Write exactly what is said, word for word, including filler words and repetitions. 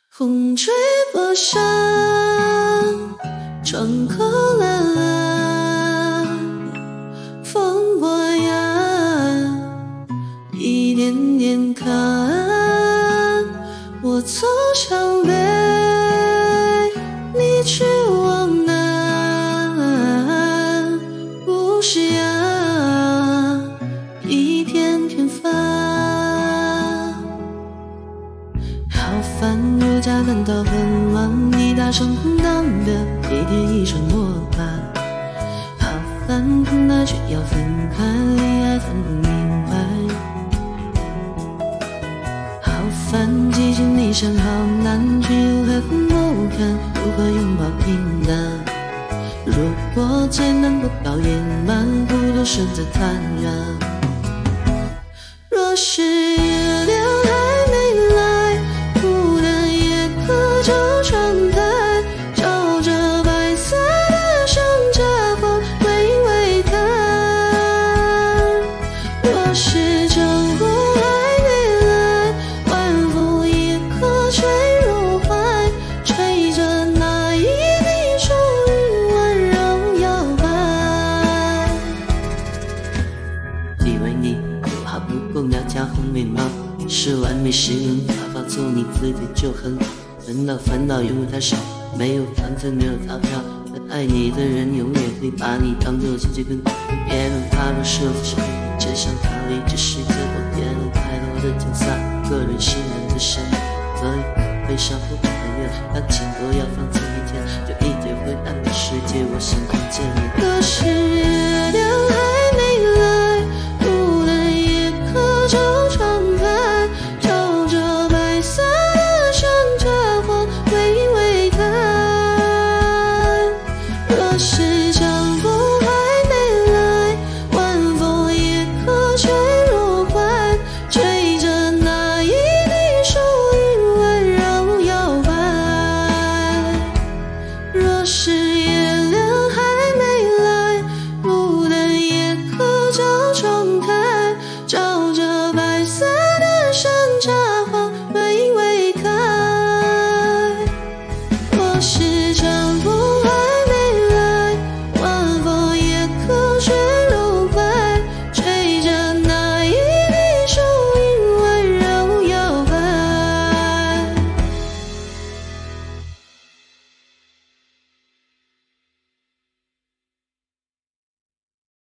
风吹过山，窗口蓝蓝，风过岸，一点点看，我走向北，你去往南，不是呀，一片片帆。好烦，如家感到很乱，你大声哼当的一天一声默吧。好烦，那却要分开，恋爱分不明白。好烦，激情理想好难，却又还分不开，如何拥抱平淡？如果再难不到圆满，不如选择坦然。若是月亮还没来，孤单也可就窗台，照着白色的双颊或微微看。若是秋风还没来，晚风也可吹入怀，吹着那一地树云温柔摇摆。以为你不好不够鸟叫红眉毛，是完美形容法法做你自己就很好。烦恼烦恼永远太少，没有房子没有钞票，但爱你的人永远会把你当作亲戚跟别人踏入是不是只想逃离这世界，我别了太多的竞赛，个人信任的深可以悲伤不可愿，感情都要放轻一点，就一定会暗的世界我想看见你。可是月亮还